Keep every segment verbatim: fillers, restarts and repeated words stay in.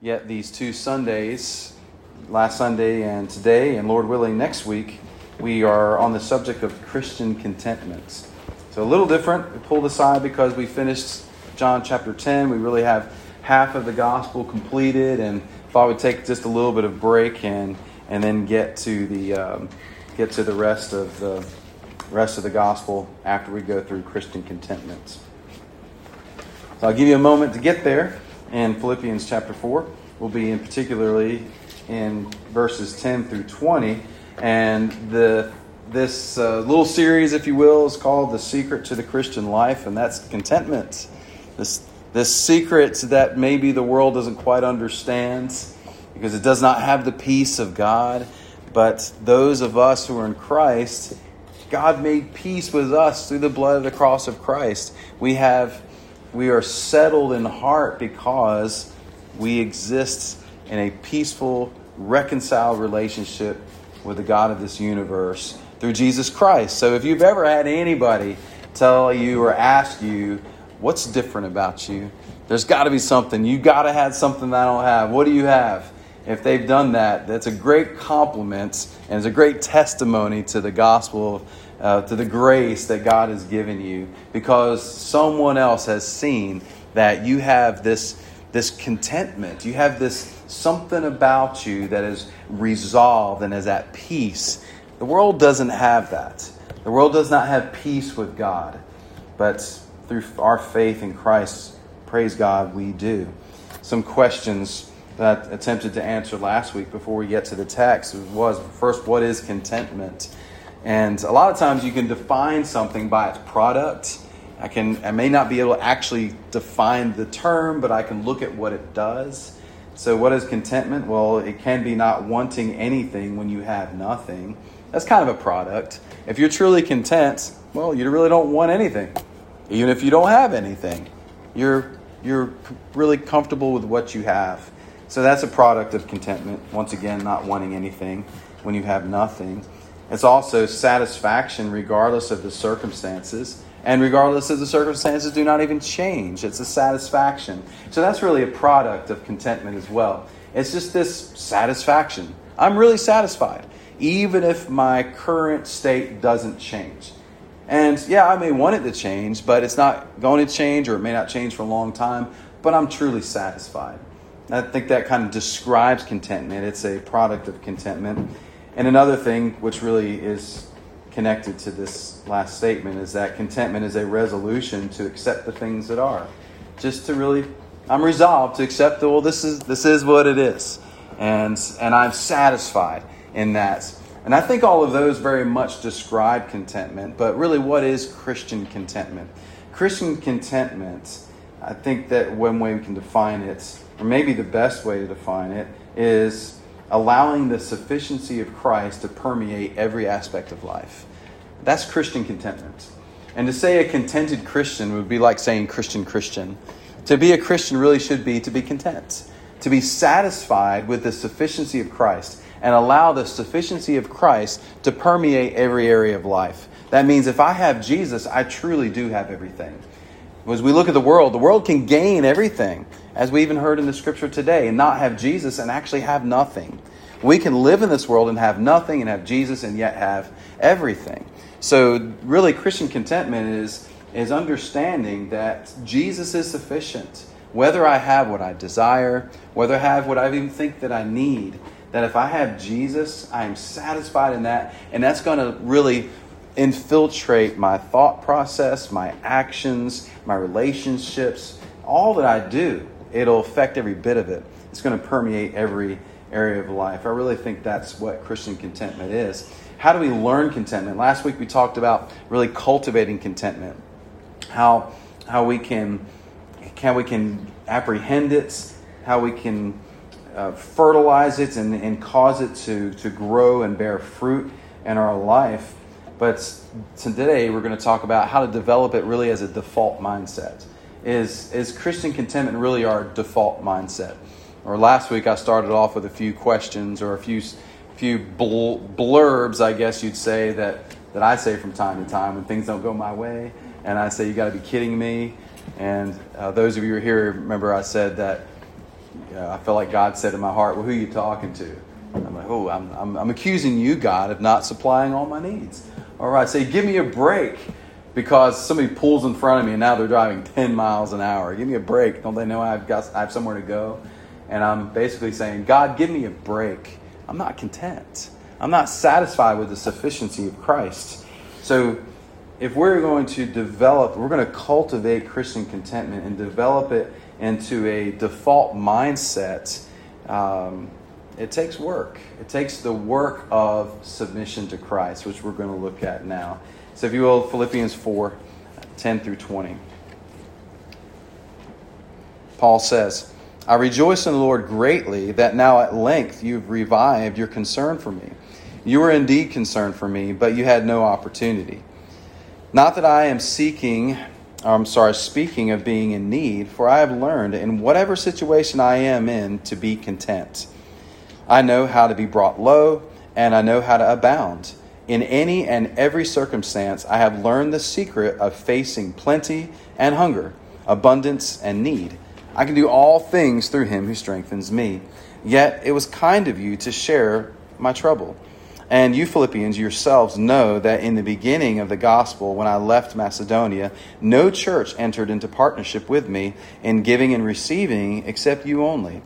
yet these two Sundays, last Sunday and today, and Lord willing next week, we are on the subject of Christian contentment. So a little different. We pulled aside because we finished John chapter ten. We really have half of the gospel completed, and thought we'd take just a little bit of break and and then get to the um, get to the rest of the rest of the gospel after we go through Christian contentment. So I'll give you a moment to get there. In Philippians chapter four, we'll be in particularly in verses ten through twenty, and the this uh, little series, if you will, is called "The Secret to the Christian Life," and that's contentment. This this secret that maybe the world doesn't quite understand because it does not have the peace of God, but those of us who are in Christ, God made peace with us through the blood of the cross of Christ. We have. We are settled in heart because we exist in a peaceful, reconciled relationship with the God of this universe through Jesus Christ. So if you've ever had anybody tell you or ask you, what's different about you? There's got to be something. You've got to have something that I don't have. What do you have? If they've done that, that's a great compliment and it's a great testimony to the gospel, uh, to the grace that God has given you, because someone else has seen that you have this, this contentment. You have this something about you that is resolved and is at peace. The world doesn't have that. The world does not have peace with God, but through our faith in Christ, praise God, we do. Some questions that I attempted to answer last week before we get to the text was, first, what is contentment? And a lot of times you can define something by its product. I can I may not be able to actually define the term, but I can look at what it does. So what is contentment? Well, it can be not wanting anything when you have nothing. That's kind of a product. If you're truly content, well, you really don't want anything. Even if you don't have anything, you're you're really comfortable with what you have. So that's a product of contentment. Once again, not wanting anything when you have nothing. It's also satisfaction regardless of the circumstances. And regardless of the circumstances do not even change. It's a satisfaction. So that's really a product of contentment as well. It's just this satisfaction. I'm really satisfied, even if my current state doesn't change. And yeah, I may want it to change, but it's not going to change, or it may not change for a long time, but I'm truly satisfied. I think that kind of describes contentment. It's a product of contentment. And another thing which really is connected to this last statement is that contentment is a resolution to accept the things that are. Just to really, I'm resolved to accept that, well, this is this is what it is. And and I'm satisfied in that. And I think all of those very much describe contentment. But really, what is Christian contentment? Christian contentment, I think that one way we can define it, or maybe the best way to define it, is allowing the sufficiency of Christ to permeate every aspect of life. That's Christian contentment. And to say a contented Christian would be like saying Christian Christian. To be a Christian really should be to be content, to be satisfied with the sufficiency of Christ and allow the sufficiency of Christ to permeate every area of life. That means if I have Jesus, I truly do have everything. As we look at the world, the world can gain everything, as we even heard in the scripture today, and not have Jesus and actually have nothing. We can live in this world and have nothing and have Jesus and yet have everything. So really, Christian contentment is, is understanding that Jesus is sufficient. Whether I have what I desire, whether I have what I even think that I need, that if I have Jesus, I am satisfied in that. And that's going to really infiltrate my thought process, my actions, my relationships, all that I do. It'll affect every bit of it. It's going to permeate every area of life. I really think that's what Christian contentment is. How do we learn contentment? Last week we talked about really cultivating contentment. How how we can how we can apprehend it, how we can uh, fertilize it and, and cause it to, to grow and bear fruit in our life. But today we're going to talk about how to develop it really as a default mindset. Is, is Christian contentment really our default mindset? Or last week I started off with a few questions or a few few bl- blurbs, I guess you'd say, that, that I say from time to time when things don't go my way. And I say, you got to be kidding me. And uh, those of you who are here, remember I said that uh, I felt like God said in my heart, well, who are you talking to? I'm like, oh, I'm, I'm, I'm accusing you, God, of not supplying all my needs. All right, say, give me a break because somebody pulls in front of me and now they're driving ten miles an hour. Give me a break. Don't they know I've got I have somewhere to go? And I'm basically saying, God, give me a break. I'm not content. I'm not satisfied with the sufficiency of Christ. So if we're going to develop, we're going to cultivate Christian contentment and develop it into a default mindset, um, it takes work. It takes the work of submission to Christ, which we're going to look at now. So if you will, Philippians four, ten through twenty. Paul says, I rejoice in the Lord greatly that now at length you've revived your concern for me. You were indeed concerned for me, but you had no opportunity. Not that I am seeking, or I'm sorry, speaking of being in need, for I have learned in whatever situation I am in to be content. I know how to be brought low, and I know how to abound. In any and every circumstance, I have learned the secret of facing plenty and hunger, abundance and need. I can do all things through him who strengthens me. Yet it was kind of you to share my trouble. And you Philippians yourselves know that in the beginning of the gospel, when I left Macedonia, no church entered into partnership with me in giving and receiving except you only.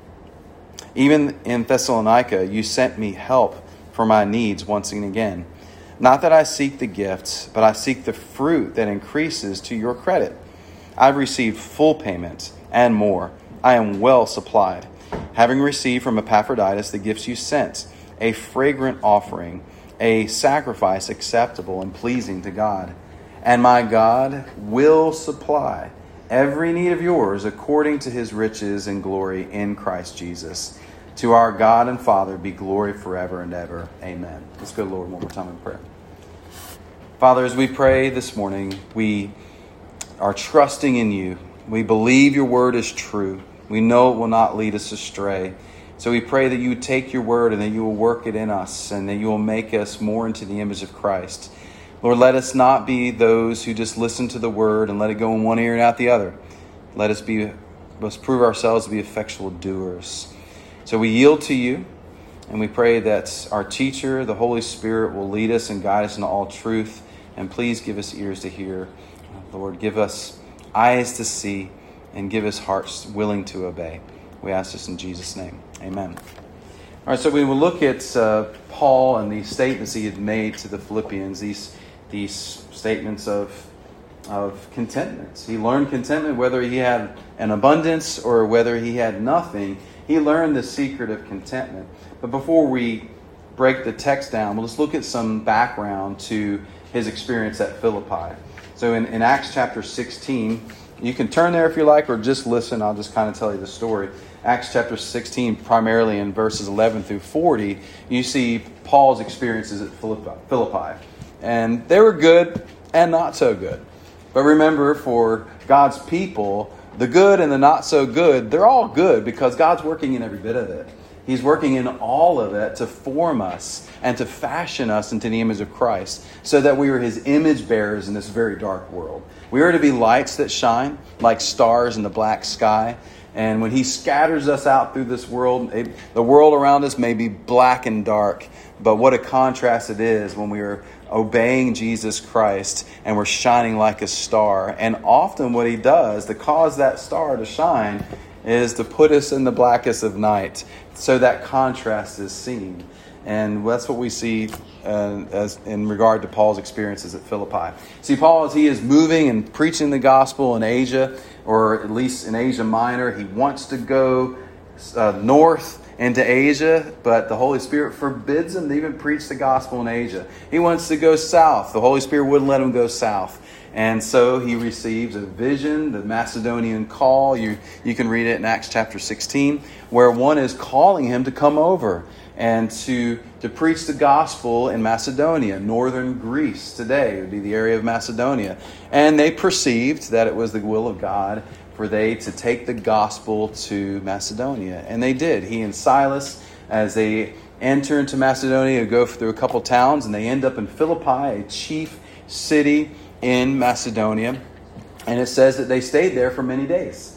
Even in Thessalonica, you sent me help for my needs once and again. Not that I seek the gifts, but I seek the fruit that increases to your credit. I've received full payment and more. I am well supplied, having received from Epaphroditus the gifts you sent, a fragrant offering, a sacrifice acceptable and pleasing to God. And my God will supply every need of yours according to his riches and glory in Christ Jesus. To our God and Father be glory forever and ever. Amen. Let's go, Lord, one more time in prayer. Father, as we pray this morning, we are trusting in you. We believe your word is true. We know it will not lead us astray. So we pray that you would take your word and that you will work it in us and that you will make us more into the image of Christ. Lord, let us not be those who just listen to the word and let it go in one ear and out the other. Let us be, let's prove ourselves to be effectual doers. So we yield to you and we pray that our teacher, the Holy Spirit, will lead us and guide us into all truth. And please give us ears to hear. Lord, give us eyes to see and give us hearts willing to obey. We ask this in Jesus' name. Amen. All right, so we will look at uh, Paul and the statements he had made to the Philippians, these these statements of, of contentment. He learned contentment whether he had an abundance or whether he had nothing. He learned the secret of contentment. But before we break the text down, we'll just look at some background to his experience at Philippi. So in, in Acts chapter sixteen, you can turn there if you like or just listen. I'll just kind of tell you the story. Acts chapter sixteen, primarily in verses eleven through forty, you see Paul's experiences at Philippi. And they were good and not so good. But remember, for God's people, the good and the not so good, they're all good because God's working in every bit of it. He's working in all of it to form us and to fashion us into the image of Christ so that we are his image bearers in this very dark world. We are to be lights that shine like stars in the black sky. And when he scatters us out through this world, it, the world around us may be black and dark, but what a contrast it is when we are obeying Jesus Christ and we're shining like a star. And often what he does to cause that star to shine is to put us in the blackest of night so that contrast is seen. And that's what we see uh, as in regard to Paul's experiences at Philippi. See, Paul, as he is moving and preaching the gospel in Asia, or at least in Asia Minor, he wants to go uh, north into Asia, but the Holy Spirit forbids him to even preach the gospel in Asia. He wants to go south. The Holy Spirit wouldn't let him go south. And so he receives a vision, the Macedonian call. You, you can read it in Acts chapter sixteen, where one is calling him to come over and to, to preach the gospel in Macedonia. Northern Greece today would be the area of Macedonia. And they perceived that it was the will of God for they to take the gospel to Macedonia. And they did. He and Silas, as they enter into Macedonia, go through a couple towns, and they end up in Philippi, a chief city in Macedonia. And it says that they stayed there for many days.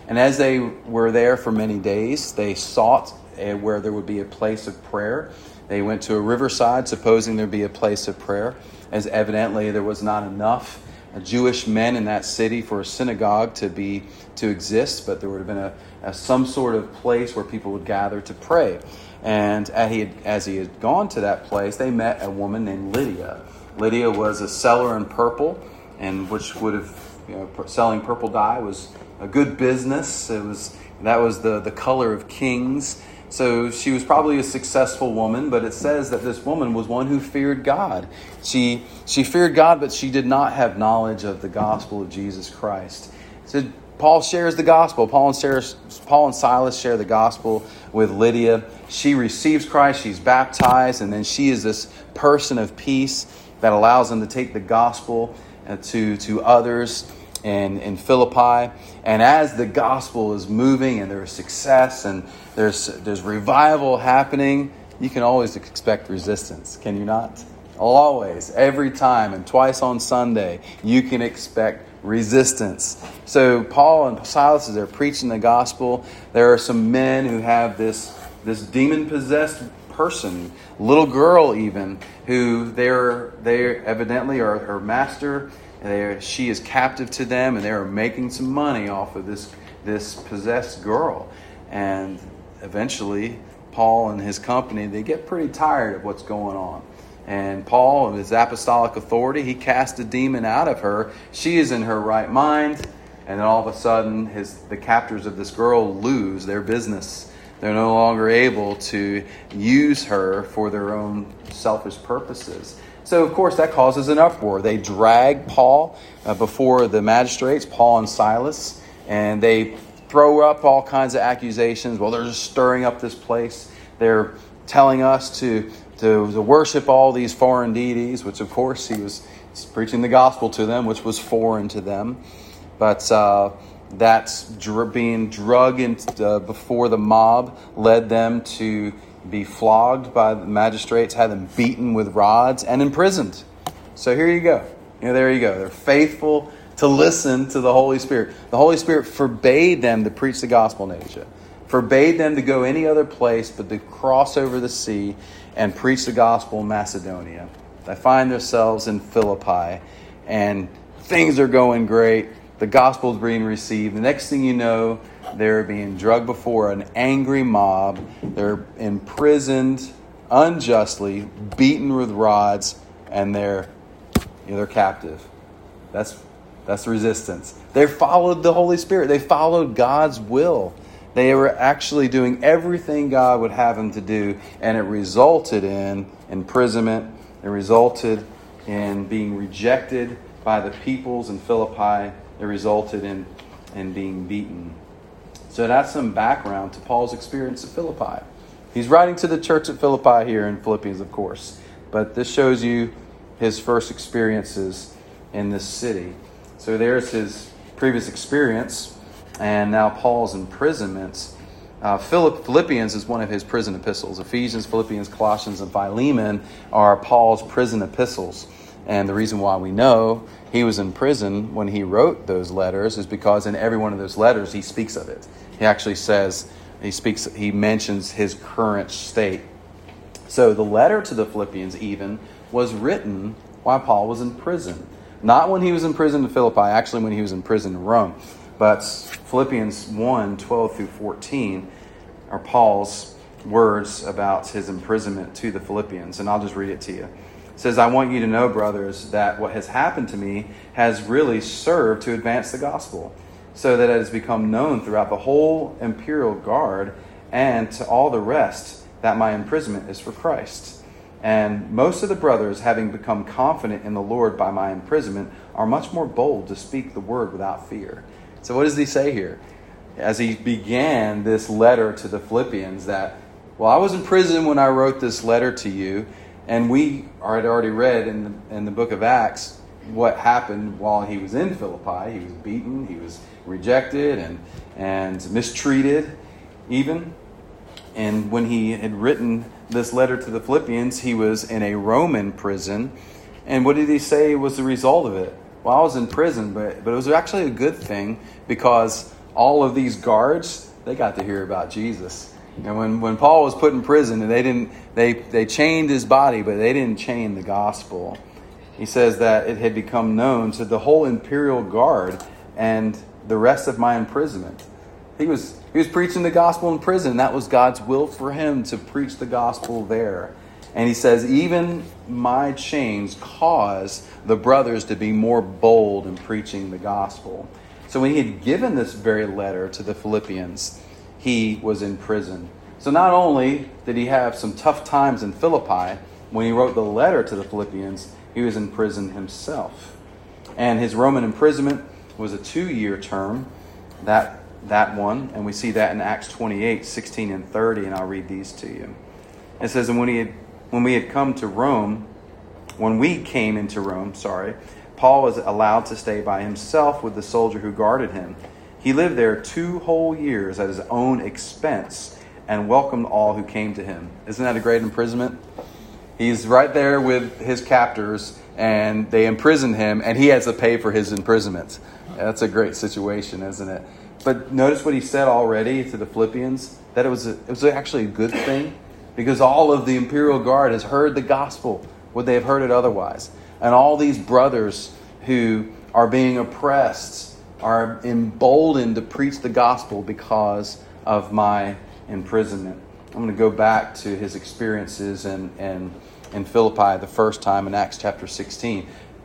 And as they were there for many days, they sought where there would be a place of prayer. They went to a riverside, supposing there'd be a place of prayer, as evidently there was not enough Jewish men in that city for a synagogue to be to exist, but there would have been a, a some sort of place where people would gather to pray. And as he, had, as he had gone to that place, they met a woman named Lydia. Lydia was a seller in purple, and which would have, you know, selling purple dye was a good business. It was that was the, the color of kings. So she was probably a successful woman, but it says that this woman was one who feared God. She she feared God, but she did not have knowledge of the gospel of Jesus Christ. So Paul shares the gospel. Paul and, shares, Paul and Silas share the gospel with Lydia. She receives Christ. She's baptized, and then she is this person of peace that allows them to take the gospel to, to others in, in Philippi. And as the gospel is moving and there's success and there's there's revival happening, you can always expect resistance, can you not? Always, every time, and twice on Sunday, you can expect resistance. So Paul and Silas, as they're preaching the gospel, there are some men who have this, this demon-possessed person, little girl even, who they're they evidently are her master. They're, she is captive to them, and they are making some money off of this this possessed girl. And eventually, Paul and his company, they get pretty tired of what's going on. And Paul, with his apostolic authority, he casts a demon out of her. She is in her right mind, and then all of a sudden, his the captors of this girl lose their business. They're no longer able to use her for their own selfish purposes. So, of course, that causes an uproar. They drag Paul uh, before the magistrates, Paul and Silas, and they throw up all kinds of accusations. Well, they're just stirring up this place. They're telling us to, to, to worship all these foreign deities, which, of course, he was preaching the gospel to them, which was foreign to them. But uh, that's dr- being drug into, uh, before the mob led them to be flogged by the magistrates, had them beaten with rods, and imprisoned. So here you go. You know, there you go. They're faithful to listen to the Holy Spirit. The Holy Spirit forbade them to preach the gospel in Asia. Forbade them to go any other place but to cross over the sea and preach the gospel in Macedonia. They find themselves in Philippi, and things are going great. The gospel is being received. The next thing you know, they're being drugged before an angry mob. They're imprisoned unjustly, beaten with rods, and they're you know, they're captive. That's that's resistance. They followed the Holy Spirit. They followed God's will. They were actually doing everything God would have them to do, and it resulted in imprisonment. It resulted in being rejected by the peoples in Philippi. It resulted in, in being beaten. So that's some background to Paul's experience at Philippi. He's writing to the church at Philippi here in Philippians, of course. But this shows you his first experiences in this city. So there's his previous experience, and now Paul's imprisonments. Uh, Philippians is one of his prison epistles. Ephesians, Philippians, Colossians, and Philemon are Paul's prison epistles. And the reason why we know he was in prison when he wrote those letters is because in every one of those letters he speaks of it. He actually says, he speaks, he mentions his current state. So the letter to the Philippians even was written while Paul was in prison. Not when he was in prison in Philippi, actually when he was in prison in Rome. But Philippians one, twelve through fourteen are Paul's words about his imprisonment to the Philippians. And I'll just read it to you. It says, I want you to know, brothers, that what has happened to me has really served to advance the gospel, so that it has become known throughout the whole imperial guard and to all the rest that my imprisonment is for Christ. And most of the brothers, having become confident in the Lord by my imprisonment, are much more bold to speak the word without fear. So what does he say here? As he began this letter to the Philippians that, well, I was in prison when I wrote this letter to you, and we had already read in the, in the book of Acts what happened while he was in Philippi. He was beaten, he was rejected and, and mistreated even. And when he had written this letter to the Philippians, he was in a Roman prison. And what did he say was the result of it? Well, I was in prison, but, but it was actually a good thing, because all of these guards, they got to hear about Jesus. And when, when Paul was put in prison, and they didn't they they chained his body, but they didn't chain the gospel. He says that it had become known to the whole imperial guard and the rest of my imprisonment. He was he was preaching the gospel in prison. That was God's will for him to preach the gospel there. And he says, even my chains cause the brothers to be more bold in preaching the gospel. So when he had given this very letter to the Philippians, he was in prison. So not only did he have some tough times in Philippi, when he wrote the letter to the Philippians, he was in prison himself. And his Roman imprisonment was a two-year term, that that one. And we see that in Acts twenty-eight, sixteen and thirty, and I'll read these to you. It says, and when he had, when we had come to Rome, when we came into Rome, sorry, Paul was allowed to stay by himself with the soldier who guarded him. He lived there two whole years at his own expense and welcomed all who came to him. Isn't that a great imprisonment? He's right there with his captors, and they imprisoned him, and he has to pay for his imprisonment. That's a great situation, isn't it? But notice what he said already to the Philippians, that it was a, it was actually a good thing, because all of the imperial guard has heard the gospel. Would they have heard it otherwise? And all these brothers who are being oppressed are emboldened to preach the gospel because of my imprisonment. I'm going to go back to his experiences in, in, in Philippi the first time in Acts chapter sixteen.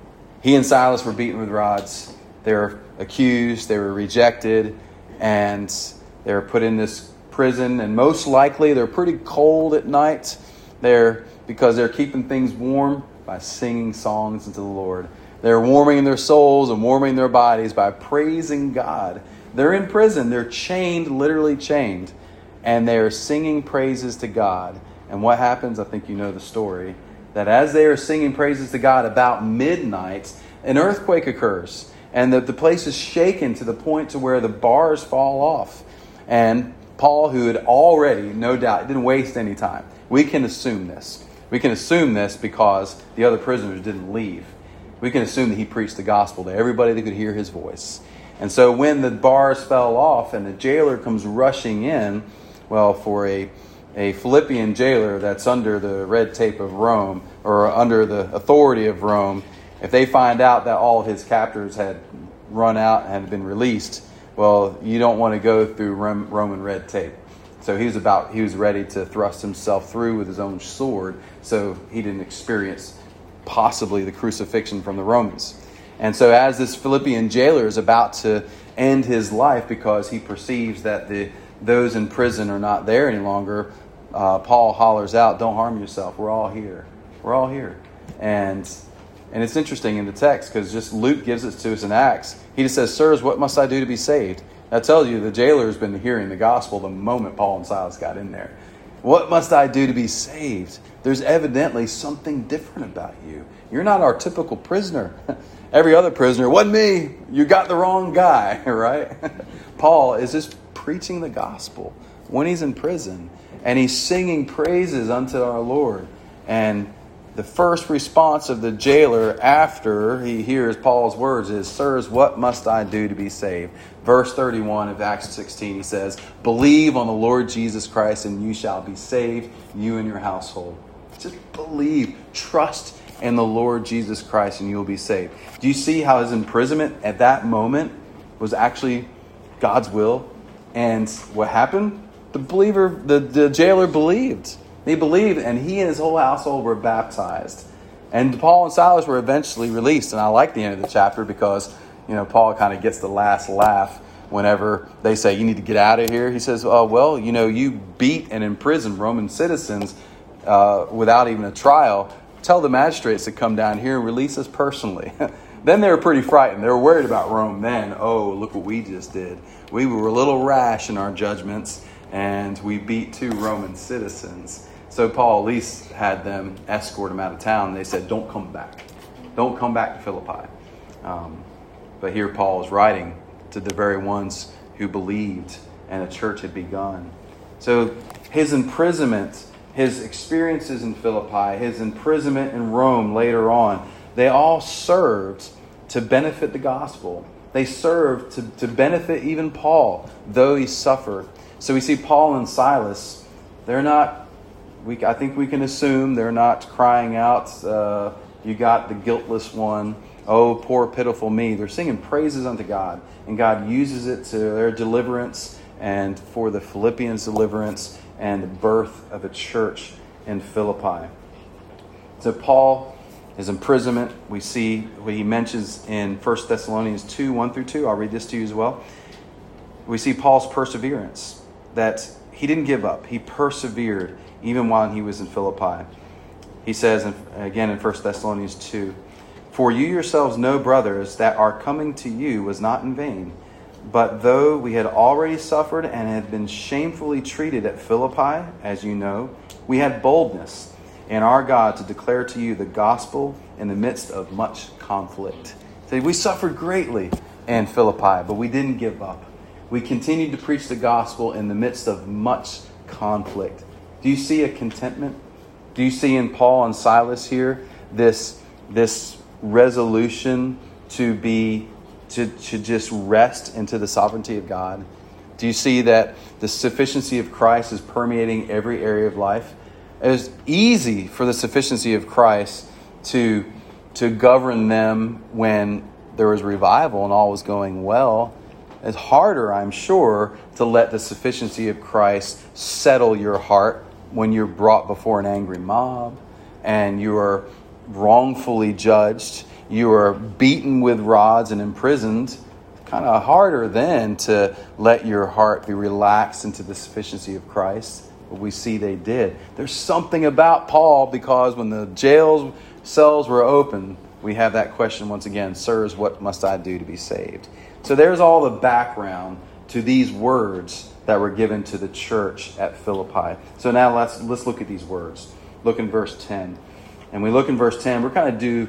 He and Silas were beaten with rods. They were accused, they were rejected, and they were put in this prison. And most likely they're pretty cold at night. They're because they're keeping things warm by singing songs unto the Lord. They're warming their souls and warming their bodies by praising God. They're in prison. They're chained, literally chained. And they're singing praises to God. And what happens, I think you know the story, that as they are singing praises to God about midnight, an earthquake occurs. And the, the place is shaken to the point to where the bars fall off. And Paul, who had already, no doubt, didn't waste any time. We can assume this. We can assume this because the other prisoners didn't leave. We can assume that he preached the gospel to everybody that could hear his voice. And so when the bars fell off and the jailer comes rushing in, well, for a, a Philippian jailer that's under the red tape of Rome or under the authority of Rome, if they find out that all of his captors had run out and had been released, well, you don't want to go through Roman red tape. So he was about he was ready to thrust himself through with his own sword, so he didn't experience possibly the crucifixion from the Romans. And so as this Philippian jailer is about to end his life because he perceives that the those in prison are not there any longer, uh, Paul hollers out, "Don't harm yourself. We're all here. We're all here." And and it's interesting in the text because just Luke gives it to us in Acts. He just says, "Sirs, what must I do to be saved?" That tells you the jailer has been hearing the gospel the moment Paul and Silas got in there. What must I do to be saved? There's evidently something different about you. You're not our typical prisoner. Every other prisoner, wasn't me. You got the wrong guy, right? Paul is just preaching the gospel when he's in prison. And he's singing praises unto our Lord. And the first response of the jailer after he hears Paul's words is, "Sirs, what must I do to be saved?" Verse thirty-one of Acts sixteen, he says, "Believe on the Lord Jesus Christ and you shall be saved, you and your household." Just believe, trust in the Lord Jesus Christ and you will be saved. Do you see how his imprisonment at that moment was actually God's will? And what happened? The believer, the, the jailer believed. He believed, and he and his whole household were baptized. And Paul and Silas were eventually released. And I like the end of the chapter because, you know, Paul kind of gets the last laugh whenever they say, "You need to get out of here." He says, "Oh, well, you know, you beat and imprisoned Roman citizens uh, without even a trial. Tell the magistrates to come down here and release us personally." Then they were pretty frightened. They were worried about Rome then. "Oh, look what we just did. We were a little rash in our judgments, and we beat two Roman citizens." So Paul at least had them escort him out of town. They said, "Don't come back. Don't come back to Philippi." Um, but here Paul is writing to the very ones who believed and a church had begun. So his imprisonment, his experiences in Philippi, his imprisonment in Rome later on, they all served to benefit the gospel. They served to, to benefit even Paul, though he suffered. So we see Paul and Silas, they're not, we, I think we can assume they're not crying out, uh, you got the guiltless one, oh, poor pitiful me. They're singing praises unto God, and God uses it to their deliverance and for the Philippians' deliverance and the birth of a church in Philippi. So Paul, his imprisonment, we see what he mentions in First Thessalonians two, one through two. I'll read this to you as well. We see Paul's perseverance, that he didn't give up. He persevered even while he was in Philippi. He says, again in First Thessalonians two, "For you yourselves know, brothers, that our coming to you was not in vain. But though we had already suffered and had been shamefully treated at Philippi, as you know, we had boldness in our God to declare to you the gospel in the midst of much conflict." So we suffered greatly in Philippi, but we didn't give up. We continued to preach the gospel in the midst of much conflict. Do you see a contentment? Do you see in Paul and Silas here this, this resolution to be To, to just rest into the sovereignty of God? Do you see that the sufficiency of Christ is permeating every area of life? It was easy for the sufficiency of Christ to, to govern them when there was revival and all was going well. It's harder, I'm sure, to let the sufficiency of Christ settle your heart when you're brought before an angry mob and you are wrongfully judged. You are beaten with rods and imprisoned. Kind of harder then to let your heart be relaxed into the sufficiency of Christ. But we see they did. There's something about Paul, because when the jail cells were open, we have that question once again, "Sirs, what must I do to be saved?" So there's all the background to these words that were given to the church at Philippi. So now let's let's look at these words. Look in verse ten. And we look in verse ten, we're kind of do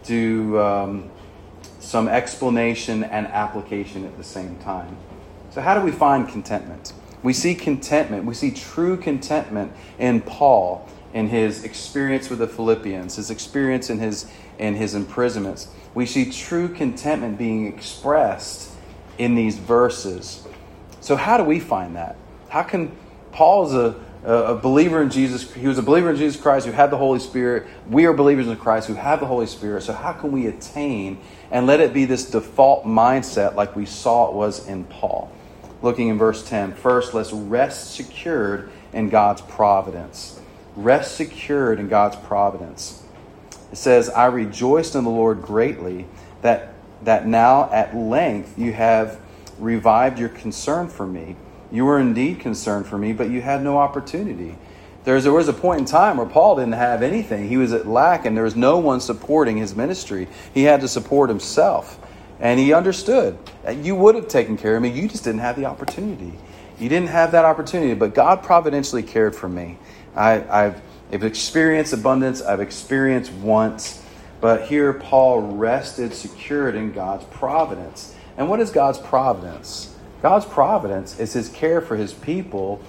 do um, some explanation and application at the same time. So how do we find contentment? We see contentment. We see true contentment in Paul, in his experience with the Philippians, his experience in his in his imprisonments. We see true contentment being expressed in these verses. So how do we find that? How can Paul's a a believer in Jesus. He was a believer in Jesus Christ who had the Holy Spirit. We are believers in Christ who have the Holy Spirit. So how can we attain and let it be this default mindset like we saw it was in Paul? Looking in verse ten. First, let's rest secured in God's providence. Rest secured in God's providence. It says, "I rejoiced in the Lord greatly that, that now at length you have revived your concern for me. You were indeed concerned for me, but you had no opportunity." There's, there was a point in time where Paul didn't have anything. He was at lack, and there was no one supporting his ministry. He had to support himself. And he understood. You would have taken care of me. You just didn't have the opportunity. You didn't have that opportunity, but God providentially cared for me. I, I've, I've experienced abundance. I've experienced want. But here Paul rested secured in God's providence. And what is God's providence? God's providence is his care for his people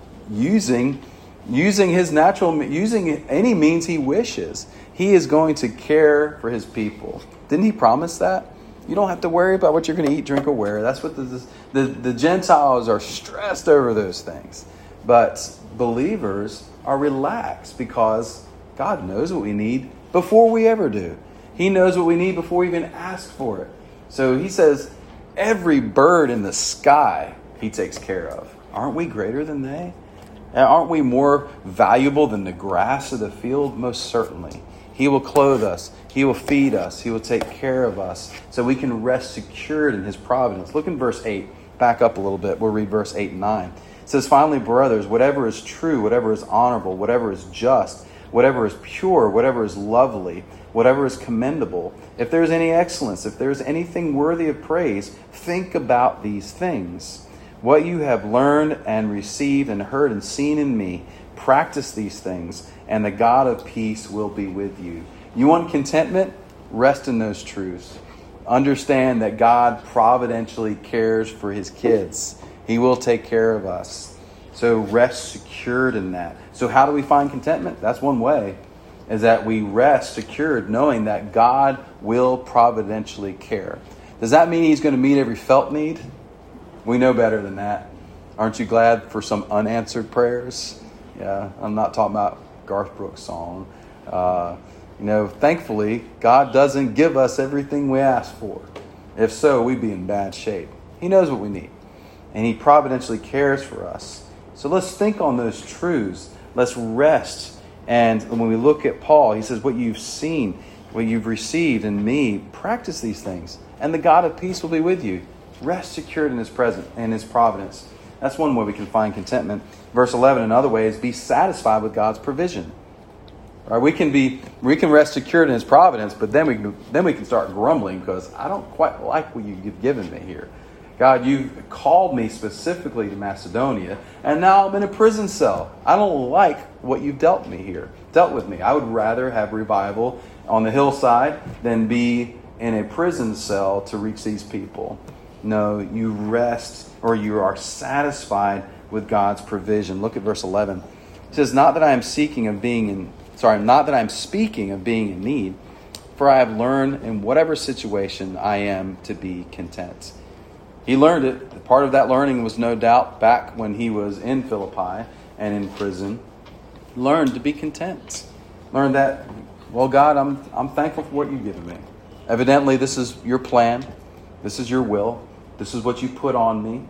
using, using his natural, using any means he wishes. He is going to care for his people. Didn't he promise that? You don't have to worry about what you're going to eat, drink, or wear. That's what the, the, the Gentiles are stressed over those things. But believers are relaxed because God knows what we need before we ever do. He knows what we need before we even ask for it. So he says, every bird in the sky he takes care of. Aren't we greater than they? Aren't we more valuable than the grass of the field? Most certainly. He will clothe us. He will feed us. He will take care of us so we can rest secured in his providence. Look in verse eight. Back up a little bit. We'll read verse eight and nine. It says, "Finally, brothers, whatever is true, whatever is honorable, whatever is just, whatever is pure, whatever is lovely, whatever is commendable, if there is any excellence, if there is anything worthy of praise, think about these things. What you have learned and received and heard and seen in me, practice these things, and the God of peace will be with you." You want contentment? Rest in those truths. Understand that God providentially cares for his kids. He will take care of us. So rest secured in that. So how do we find contentment? That's one way, is that we rest secured knowing that God will providentially care. Does that mean he's going to meet every felt need? We know better than that. Aren't you glad for some unanswered prayers? Yeah, I'm not talking about Garth Brooks' song. Uh, you know, thankfully, God doesn't give us everything we ask for. If so, we'd be in bad shape. He knows what we need, and he providentially cares for us. So let's think on those truths. Let's rest. And when we look at Paul, he says, what you've seen, what you've received in me, practice these things, and the God of peace will be with you. Rest secured in his presence and his providence. That's one way we can find contentment. Verse eleven, another way is be satisfied with God's provision. Right? We can be, we can rest secured in his providence, but then we can, then we can start grumbling because I don't quite like what you've given me here. God, you've called me specifically to Macedonia, and now I'm in a prison cell. I don't like what you've dealt me here, dealt with me. I would rather have revival on the hillside than be in a prison cell to reach these people. No, you rest, or you are satisfied with God's provision. Look at verse eleven. It says, not that I am seeking of being in, sorry, not that I am speaking of being in need, for I have learned in whatever situation I am to be content. He learned it. Part of that learning was no doubt back when he was in Philippi and in prison. Learned to be content. Learned that, well, God, I'm I'm thankful for what you've given me. Evidently, this is your plan. This is your will. This is what you put on me.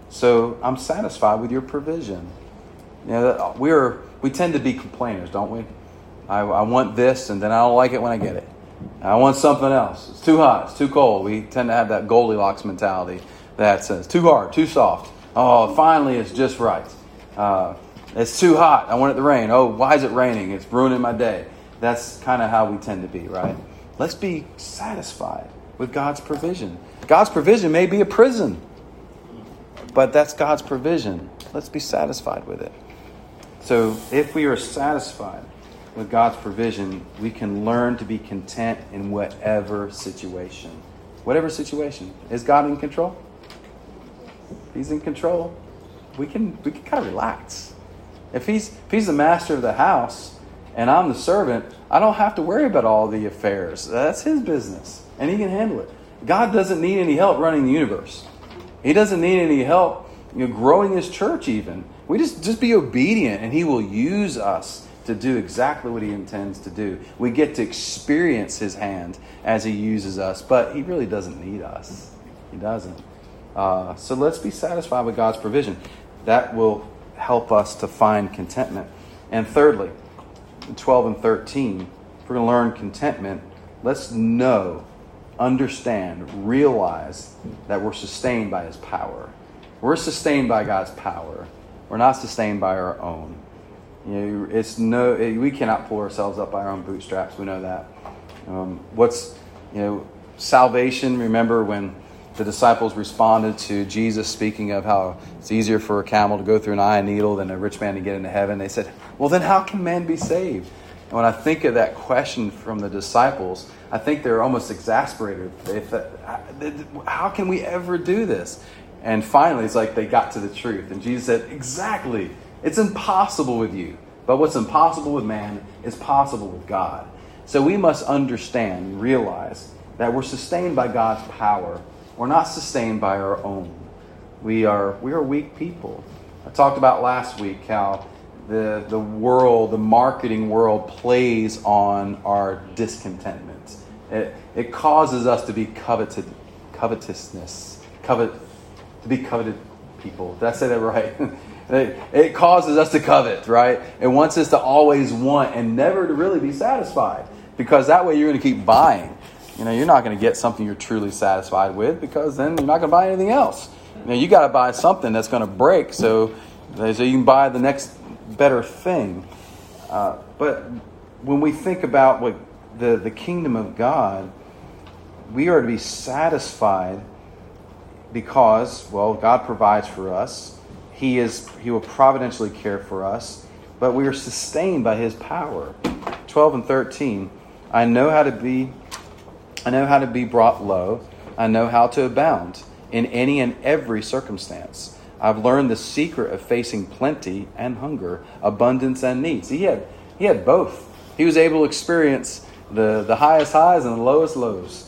So I'm satisfied with your provision. You know, we're we tend to be complainers, don't we? I, I want this, and then I don't like it when I get it. I want something else. It's too hot. It's too cold. We tend to have that Goldilocks mentality that says too hard, too soft. Oh, finally, it's just right. Uh, it's too hot. I want it to rain. Oh, why is it raining? It's ruining my day. That's kind of how we tend to be, right? Let's be satisfied with God's provision. God's provision may be a prison, but that's God's provision. Let's be satisfied with it. So if we are satisfied with God's provision, we can learn to be content in whatever situation. Whatever situation. Is God in control? If he's in control, we can we can kind of relax. If he's if he's the master of the house and I'm the servant, I don't have to worry about all the affairs. That's his business, and he can handle it. God doesn't need any help running the universe. He doesn't need any help, you know, growing his church even. We just, just be obedient, and he will use us to do exactly what he intends to do. We get to experience his hand as he uses us, but he really doesn't need us. He doesn't. Uh, so let's be satisfied with God's provision. That will help us to find contentment. And thirdly, twelve and thirteen, if we're going to learn contentment, let's know, understand, realize that we're sustained by his power. We're sustained by God's power. We're not sustained by our own. You know, it's no, it, we cannot pull ourselves up by our own bootstraps. We know that. Um, what's, you know, salvation? Remember when the disciples responded to Jesus speaking of how it's easier for a camel to go through an eye of a needle than a rich man to get into heaven. They said, well, then how can man be saved? And when I think of that question from the disciples, I think they're almost exasperated. They thought, how can we ever do this? And finally, it's like they got to the truth. And Jesus said, exactly. It's impossible with you. But what's impossible with man is possible with God. So we must understand and realize that we're sustained by God's power. We're not sustained by our own. We are we are weak people. I talked about last week how the the world, the marketing world plays on our discontentment. It it causes us to be coveted, covetousness, covet, to be coveted people. Did I say that right? it, it causes us to covet, right? It wants us to always want and never to really be satisfied, because that way you're going to keep buying. You know, you're not going to get something you're truly satisfied with, because then you're not going to buy anything else. You know, you got to buy something that's going to break so so you can buy the next better thing. Uh, but when we think about what the, the kingdom of God, we are to be satisfied because, well, God provides for us. He is He will providentially care for us, but we are sustained by his power. twelve and thirteen, I know how to be I know how to be brought low. I know how to abound in any and every circumstance. I've learned the secret of facing plenty and hunger, abundance and needs. He had he had both. He was able to experience the, the highest highs and the lowest lows.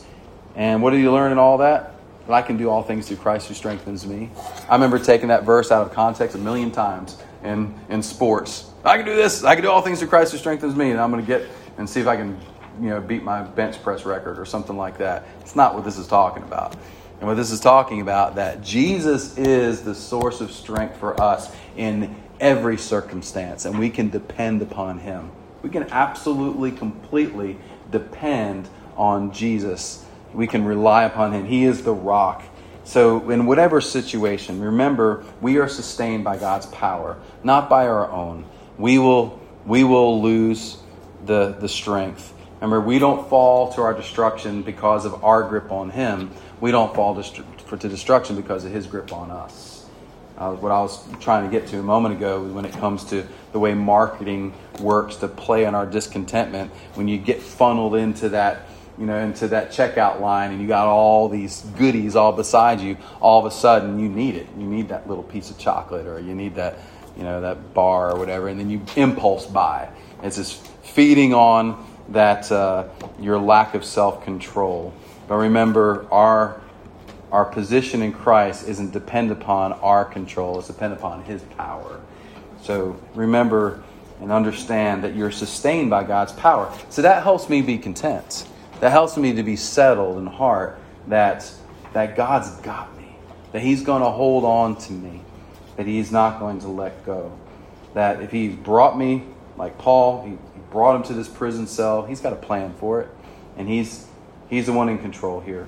And what did he learn in all that? That I can do all things through Christ who strengthens me. I remember taking that verse out of context a million times in, in sports. I can do this. I can do all things through Christ who strengthens me. And I'm going to get and see if I can, you know, beat my bench press record or something like that. It's not what this is talking about. And what this is talking about, that Jesus is the source of strength for us in every circumstance. And we can depend upon him. We can absolutely, completely depend on Jesus. We can rely upon him. He is the rock. So in whatever situation, remember, we are sustained by God's power, not by our own. We will we will lose the, the strength. Remember, we don't fall to our destruction because of our grip on him. We don't fall to, for, to destruction because of his grip on us. Uh, what I was trying to get to a moment ago when it comes to the way marketing works to play on our discontentment. When you get funneled into that, you know, into that checkout line and you got all these goodies all beside you, all of a sudden you need it. You need that little piece of chocolate, or you need that, you know, that bar or whatever, and then you impulse buy. It's just feeding on that uh, your lack of self-control. But remember, our our position in Christ isn't dependent upon our control. It's dependent upon his power. So remember and understand that you're sustained by God's power. So that helps me be content. That helps me to be settled in heart that, that God's got me. That he's going to hold on to me. That he's not going to let go. That if he's brought me, like Paul, he, he brought him to this prison cell. He's got a plan for it. And he's he's the one in control here.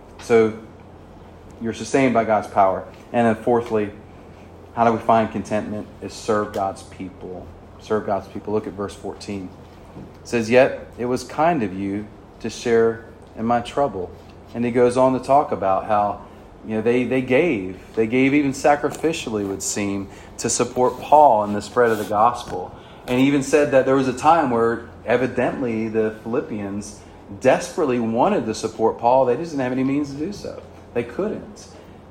So you're sustained by God's power. And then fourthly, how do we find contentment? Is serve God's people. Serve God's people. Look at verse fourteen. It says, yet it was kind of you to share in my trouble. And he goes on to talk about how, you know, they, they gave. They gave even sacrificially, it would seem, to support Paul in the spread of the gospel. And he even said that there was a time where evidently the Philippians desperately wanted to support Paul. They just didn't have any means to do so. They couldn't.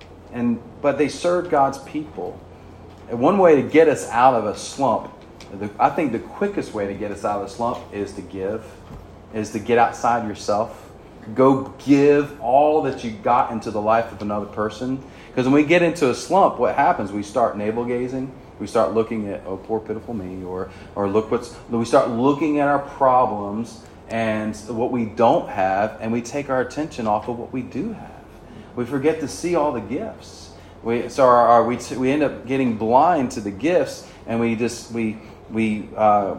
And but they served God's people. And one way to get us out of a slump, the, I think the quickest way to get us out of a slump is to give, is to get outside yourself. Go give all that you got into the life of another person. Because when we get into a slump, what happens? We start navel gazing. We start looking at, oh, poor pitiful me, or or look what's. We start looking at our problems and what we don't have, and we take our attention off of what we do have. We forget to see all the gifts. We so our, our, we we end up getting blind to the gifts, and we just we we uh,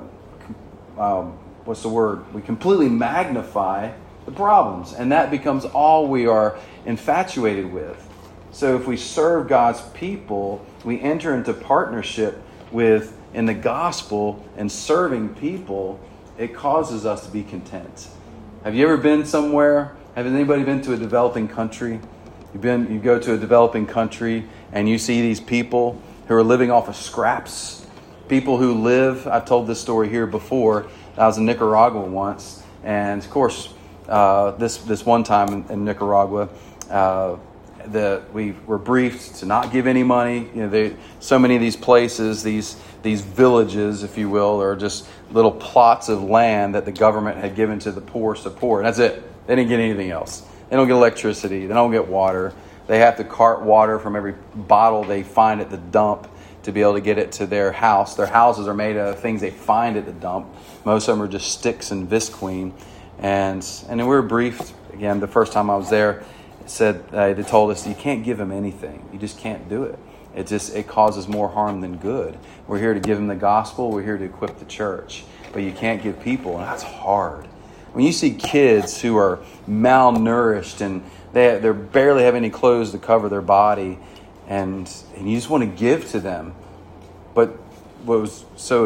um, what's the word? We completely magnify the problems, and that becomes all we are infatuated with. So if we serve God's people, we enter into partnership with in the gospel and serving people. It causes us to be content. Have you ever been somewhere? Have anybody been to a developing country? You've been, you go to a developing country and you see these people who are living off of scraps. People who live, I've told this story here before. I was in Nicaragua once, and of course, uh, this this one time in, in Nicaragua, uh, the we were briefed to not give any money. You know, they, so many of these places, these these villages, if you will, are just little plots of land that the government had given to the poor support. That's it. They didn't get anything else. They don't get electricity. They don't get water. They have to cart water from every bottle they find at the dump to be able to get it to their house. Their houses are made of things they find at the dump. Most of them are just sticks and visqueen. And and then we were briefed, again, the first time I was there, it said, uh, they told us, you can't give them anything. You just can't do it. It just, it causes more harm than good. We're here to give them the gospel. We're here to equip the church. But you can't give people, and that's hard. When you see kids who are malnourished and they, they're barely have any clothes to cover their body, and and you just want to give to them. But what was so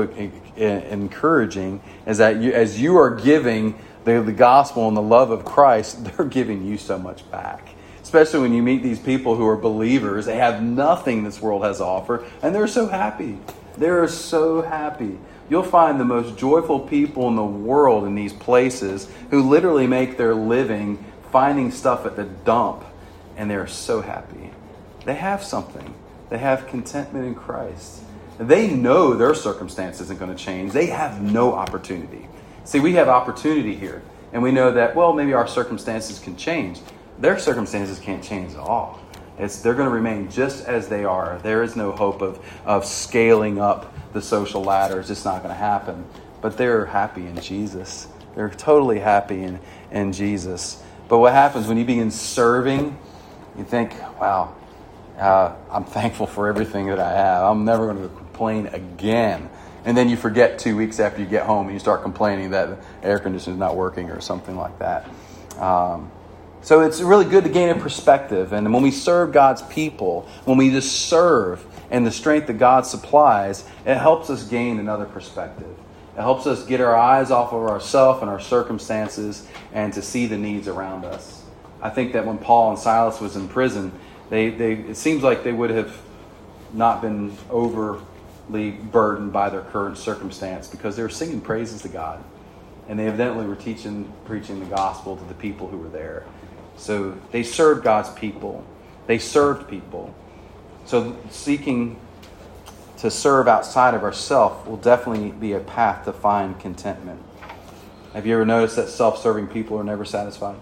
encouraging is that you, as you are giving the, the gospel and the love of Christ, they're giving you so much back. Especially when you meet these people who are believers. They have nothing this world has to offer, and they're so happy. They're so happy. You'll find the most joyful people in the world in these places who literally make their living finding stuff at the dump, and they're so happy. They have something. They have contentment in Christ. They know their circumstance isn't going to change. They have no opportunity. See, we have opportunity here, and we know that, well, maybe our circumstances can change. their circumstances can't change at all. It's, they're going to remain just as they are. There is no hope of, of scaling up the social ladder. It's just not going to happen. But they're happy in Jesus. They're totally happy in, in Jesus. But what happens when you begin serving, you think, wow, uh, I'm thankful for everything that I have. I'm never going to complain again. And then you forget two weeks after you get home and you start complaining that the air conditioner is not working or something like that. Um, so it's really good to gain a perspective. And when we serve God's people, when we just serve in the strength that God supplies, it helps us gain another perspective. It helps us get our eyes off of ourselves and our circumstances and to see the needs around us. I think that when Paul and Silas was in prison, they, they it seems like they would have not been overly burdened by their current circumstance because they were singing praises to God. And they evidently were teaching, preaching the gospel to the people who were there. So they served God's people. They served people. So seeking to serve outside of ourselves will definitely be a path to find contentment. Have you ever noticed that self-serving people are never satisfied?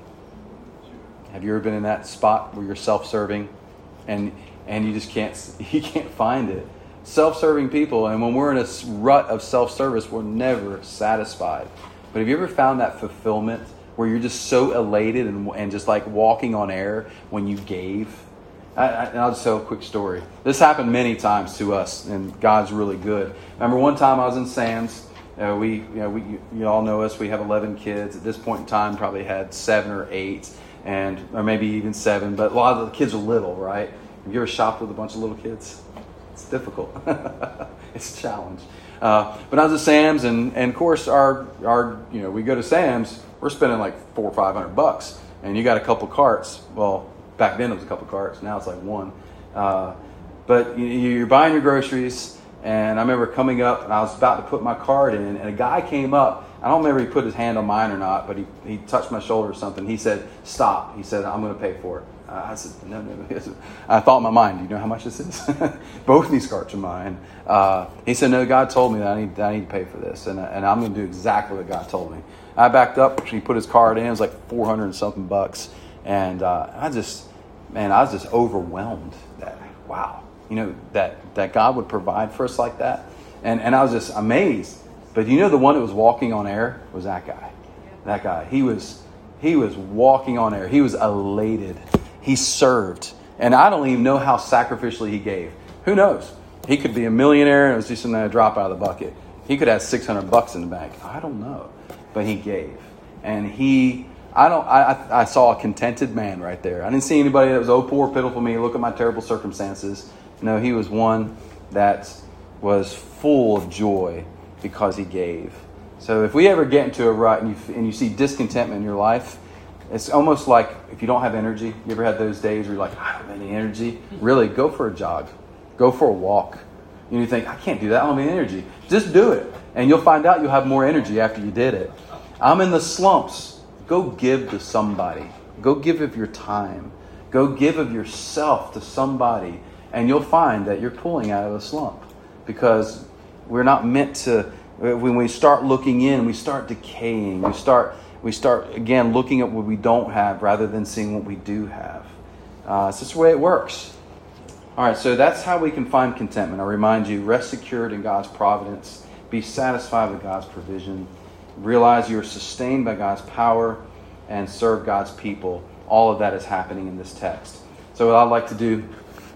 Have you ever been in that spot where you're self-serving and and you just can't you can't find it? Self-serving people, and when we're in a rut of self-service, we're never satisfied. But have you ever found that fulfillment where you're just so elated and, and just like walking on air when you gave? I, I, and I'll just tell a quick story. This happened many times to us, and God's really good. Remember one time I was in Sam's. Uh, we, you know, we, you, you all know us. We have eleven kids. At this point in time, probably had seven or eight, and or maybe even seven. But a lot of the kids are little, right? Have you ever shopped with a bunch of little kids? It's difficult. It's a challenge. Uh, but I was at Sam's, and, and of course, our our you know we go to Sam's. We're spending like four or five hundred bucks, and you got a couple carts. Well, back then it was a couple carts. Now it's like one. Uh, but you, you're buying your groceries, and I remember coming up, and I was about to put my card in, and a guy came up. I don't remember if he put his hand on mine or not, but he, he touched my shoulder or something. He said, "Stop." He said, "I'm going to pay for it." Uh, I said, no, no, no. I thought in my mind, do you know how much this is? Both these carts are mine. Uh, he said, no, God told me that I need, that I need to pay for this, and, and I'm going to do exactly what God told me. I backed up. He put his card in. It was like four hundred and something bucks. And uh, I just, man, I was just overwhelmed that, wow, you know, that, that God would provide for us like that. And, and I was just amazed. But you know, the one that was walking on air was that guy. That guy. He was, he was walking on air. He was elated. He served. And I don't even know how sacrificially he gave. Who knows? He could be a millionaire and it was just a drop out of the bucket. He could have six hundred bucks in the bank. I don't know. But he gave. And he, I don't, I, I saw a contented man right there. I didn't see anybody that was, oh, poor, pitiful me, look at my terrible circumstances. No, he was one that was full of joy because he gave. So if we ever get into a rut and you, and you see discontentment in your life, it's almost like if you don't have energy. You ever had those days where you're like, I don't have any energy? Really, go for a jog. Go for a walk. And you think, I can't do that. I don't have any energy. Just do it. And you'll find out you'll have more energy after you did it. I'm in the slumps. Go give to somebody. Go give of your time. Go give of yourself to somebody. And you'll find that you're pulling out of a slump. Because we're not meant to, when we start looking in, we start decaying. We start... We start, again, looking at what we don't have rather than seeing what we do have. Uh, it's just the way it works. All right, so that's how we can find contentment. I remind you, rest secured in God's providence. Be satisfied with God's provision. Realize you are sustained by God's power and serve God's people. All of that is happening in this text. So what I'd like to do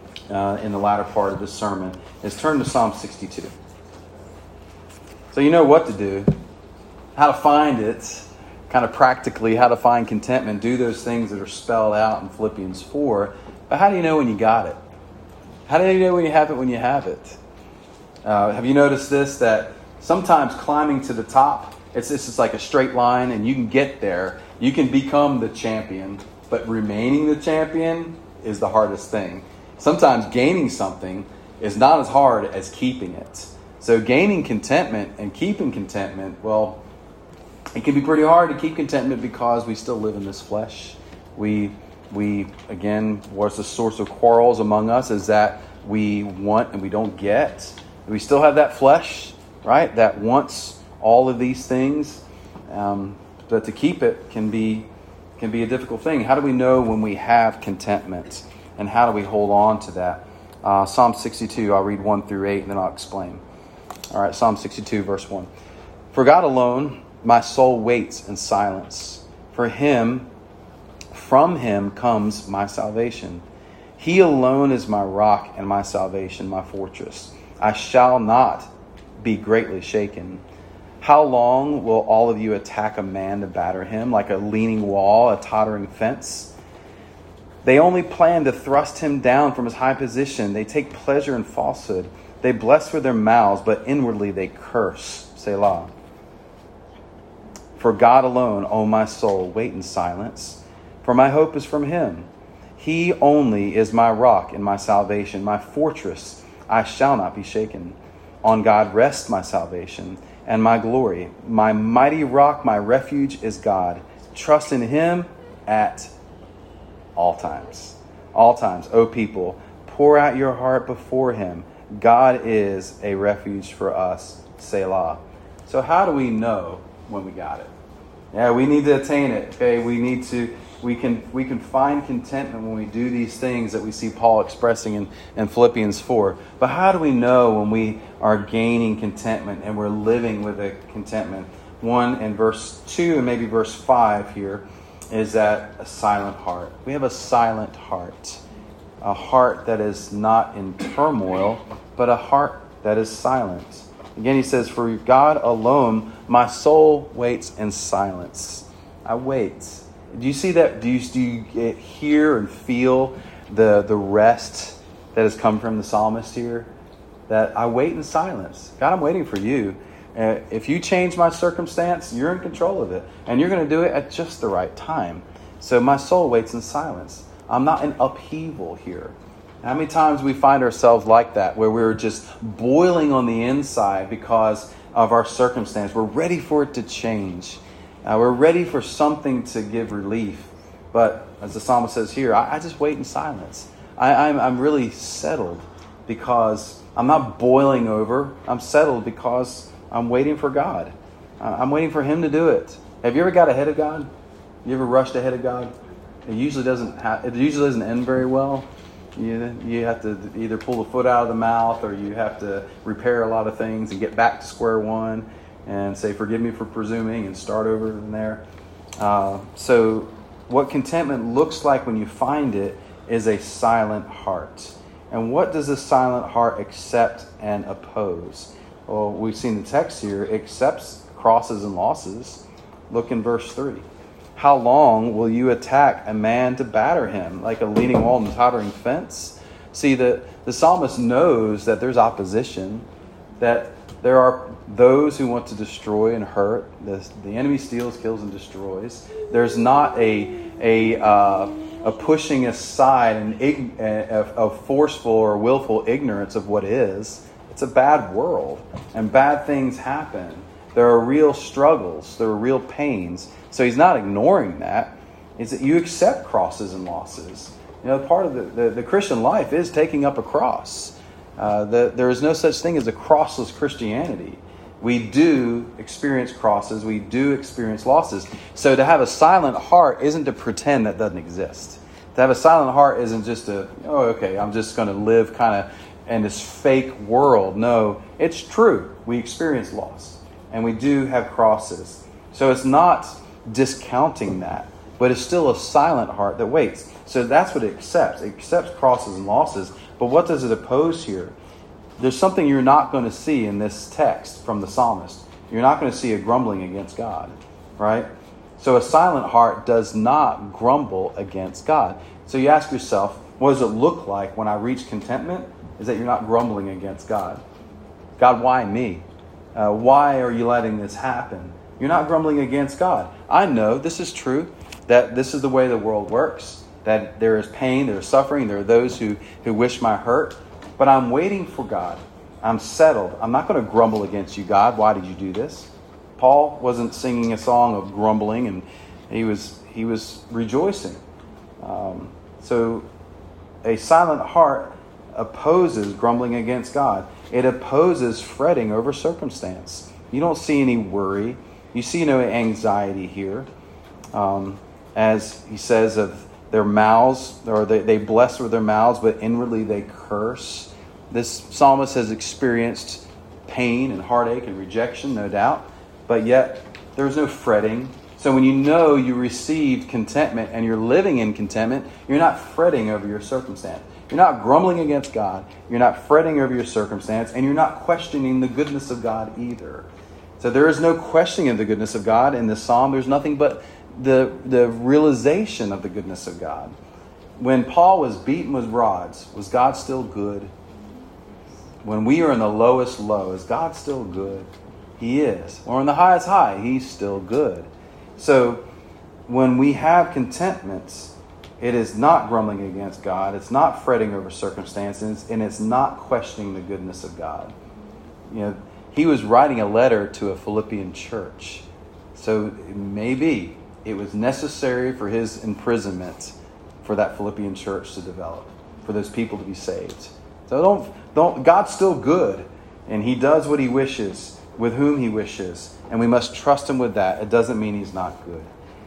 uh, in the latter part of this sermon is turn to Psalm sixty-two. So you know what to do, how to find it, kind of practically how to find contentment, do those things that are spelled out in Philippians four. But how do you know when you got it? How do you know when you have it when you have it? Uh, have you noticed this, that sometimes climbing to the top, it's this is like a straight line and you can get there. You can become the champion, but remaining the champion is the hardest thing. Sometimes gaining something is not as hard as keeping it. So gaining contentment and keeping contentment, well, it can be pretty hard to keep contentment because we still live in this flesh. We, we again, what's the source of quarrels among us is that we want and we don't get. We still have that flesh, right, that wants all of these things. Um, but to keep it can be can be a difficult thing. How do we know when we have contentment? And how do we hold on to that? Uh, Psalm sixty-two, I'll read one through eight and then I'll explain. All right, Psalm sixty-two, verse one. For God alone, my soul waits in silence. For him, from him comes my salvation. He alone is my rock and my salvation, my fortress. I shall not be greatly shaken. How long will all of you attack a man to batter him, like a leaning wall, a tottering fence? They only plan to thrust him down from his high position. They take pleasure in falsehood. They bless with their mouths, but inwardly they curse. Selah. For God alone, O my soul, wait in silence, for my hope is from him. He only is my rock and my salvation, my fortress. I shall not be shaken. On God rests my salvation and my glory. My mighty rock, my refuge is God. Trust in him at all times. All times, O people, pour out your heart before him. God is a refuge for us. Selah. So how do we know when we got it? Yeah, we need to attain it. Okay, we need to. We can we can find contentment when we do these things that we see Paul expressing in, in Philippians four. But how do we know when we are gaining contentment and we're living with a contentment? One, in verse two and maybe verse five here, is that a silent heart. We have a silent heart. A heart that is not in turmoil, but a heart that is silent. Again, he says, for God alone, my soul waits in silence. I wait. Do you see that? Do you, do you hear and feel the, the rest that has come from the psalmist here? That I wait in silence. God, I'm waiting for you. Uh, if you change my circumstance, you're in control of it. And you're going to do it at just the right time. So my soul waits in silence. I'm not in upheaval here. How many times we find ourselves like that, where we're just boiling on the inside because of our circumstance. We're ready for it to change. Uh, we're ready for something to give relief. But as the psalmist says here, I, I just wait in silence. I, I'm, I'm really settled because I'm not boiling over. I'm settled because I'm waiting for God. Uh, I'm waiting for him to do it. Have you ever got ahead of God? You ever rushed ahead of God? It usually doesn't. Ha- it usually doesn't end very well. You you have to either pull the foot out of the mouth, or you have to repair a lot of things and get back to square one and say, "Forgive me for presuming," and start over from there. Uh, so, what contentment looks like when you find it is a silent heart. And what does a silent heart accept and oppose? Well, we've seen the text here. It accepts crosses and losses. Look in verse three. How long will you attack a man to batter him, like a leaning wall and tottering fence? See, the, the psalmist knows that there's opposition, that there are those who want to destroy and hurt. The, the enemy steals, kills, and destroys. There's not a a, uh, a pushing aside and ig- a, a forceful or willful ignorance of what is. It's a bad world, and bad things happen. There are real struggles. There are real pains. So he's not ignoring that. It's that you accept crosses and losses. You know, part of the, the, the Christian life is taking up a cross. Uh, the, there is no such thing as a crossless Christianity. We do experience crosses. We do experience losses. So to have a silent heart isn't to pretend that doesn't exist. To have a silent heart isn't just to, oh, okay, I'm just going to live kind of in this fake world. No, it's true. We experience loss. And we do have crosses. So it's not discounting that, but it's still a silent heart that waits. So that's what it accepts. It accepts crosses and losses. But what does it oppose here? There's something you're not going to see in this text from the psalmist. You're not going to see a grumbling against God, right? So a silent heart does not grumble against God. So you ask yourself, what does it look like when I reach contentment? Is that you're not grumbling against God. God, why me? Uh, why are you letting this happen? You're not grumbling against God. I know this is true, that this is the way the world works, that there is pain, there is suffering, there are those who, who wish my hurt, but I'm waiting for God. I'm settled. I'm not going to grumble against you, God. Why did you do this? Paul wasn't singing a song of grumbling, and he was he was rejoicing. Um, so a silent heart opposes grumbling against God. It opposes fretting over circumstance. You don't see any worry. You see no anxiety here. Um, as he says of their mouths, or they, they bless with their mouths, but inwardly they curse. This psalmist has experienced pain and heartache and rejection, no doubt, but yet there's no fretting. So when you know you received contentment and you're living in contentment, you're not fretting over your circumstance. You're not grumbling against God. You're not fretting over your circumstance, and you're not questioning the goodness of God either. So there is no questioning of the goodness of God in this psalm. There's nothing but the, the realization of the goodness of God. When Paul was beaten with rods, was God still good? When we are in the lowest low, is God still good? He is. Or in the highest high, He's still good. So when we have contentment, it is not grumbling against God. It's not fretting over circumstances, and it's not questioning the goodness of God. You know, he was writing a letter to a Philippian church. So maybe it was necessary for his imprisonment for that Philippian church to develop, for those people to be saved. So don't, don't, God's still good, and He does what He wishes, with whom He wishes, and we must trust Him with that. It doesn't mean He's not good.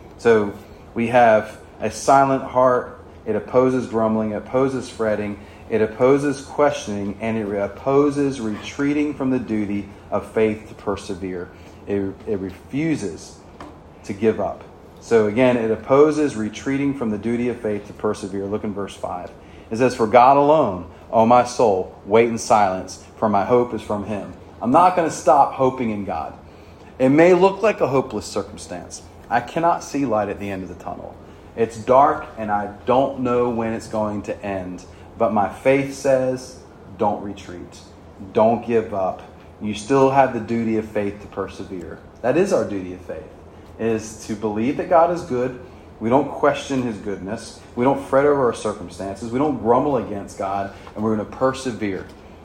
So we have a silent heart. It opposes grumbling, it opposes fretting, it opposes questioning, and it opposes retreating from the duty of faith to persevere. It, it refuses to give up. So again, it opposes retreating from the duty of faith to persevere. Look in verse five. It says, "For God alone, O my soul, wait in silence, for my hope is from Him." I'm not going to stop hoping in God. It may look like a hopeless circumstance. I cannot see light at the end of the tunnel. It's dark, and I don't know when it's going to end. But my faith says, don't retreat. Don't give up. You still have the duty of faith to persevere. That is our duty of faith, is to believe that God is good. We don't question His goodness. We don't fret over our circumstances. We don't grumble against God. And we're going to persevere